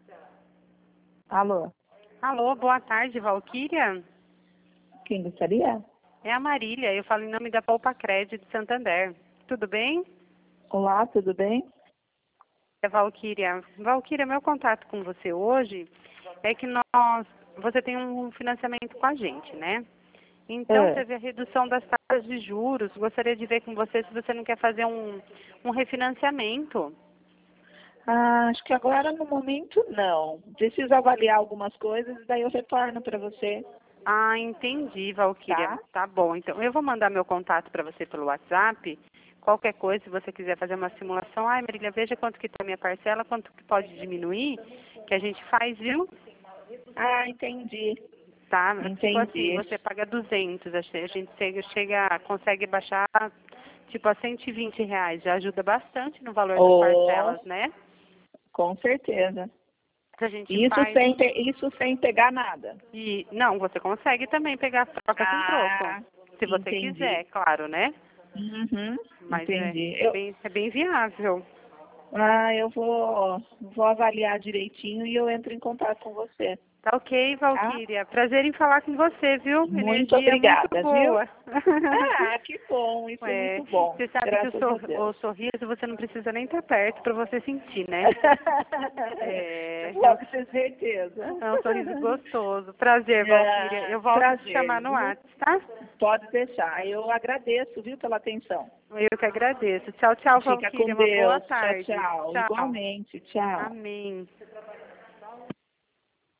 Alô, Alô, boa tarde, Valquíria. quem gostaria? É a Marília, eu falo em nome da Poupa Crédito de Santander. Tudo bem? Olá, tudo bem? É Valquíria. Valquíria, meu contato com você hoje é que você tem um financiamento com a gente, né? Então, É. teve a redução das taxas de juros. Gostaria de ver com você se você não quer fazer um refinanciamento. Acho que agora no momento não. Preciso avaliar algumas coisas, daí eu retorno para você, Ah, entendi, Valquíria. tá? Tá bom. Então, eu vou mandar meu contato para você pelo WhatsApp. Qualquer coisa, se você quiser fazer uma simulação, ai, Marília, veja quanto que está a minha parcela, quanto que pode diminuir, que a gente faz, viu? Ah, entendi. Tá? Tipo assim, Entendi. você paga 200, a gente consegue baixar, tipo, a R$ 120. Já ajuda bastante no valor das Oh, parcelas, né? com certeza. A gente Isso faz isso sem pegar nada. e... Não, você consegue também pegar troca com troco. Ah, Se você entendi. quiser, claro, né? Uhum, Mas entendi. é bem viável. Eu vou avaliar direitinho e eu entro em contato com você, Tá ok, tá? Valquíria. Prazer em falar com você, viu? Muito Energia muito obrigada, viu? boa. Ah, que bom, isso é É, muito bom, você sabe que graças a o Deus. sorriso você não precisa nem estar perto para você sentir, né? É, Pode ter certeza. é um sorriso gostoso. Prazer, Valquíria. Eu volto a te Prazer, chamar no viu? WhatsApp, tá? Pode deixar. Eu agradeço, viu, pela atenção. Eu que agradeço. Tchau, tchau, Fica com Valquíria. Uma boa Deus. Tchau, tarde. tchau. Tchau. Igualmente. Tchau. Amém.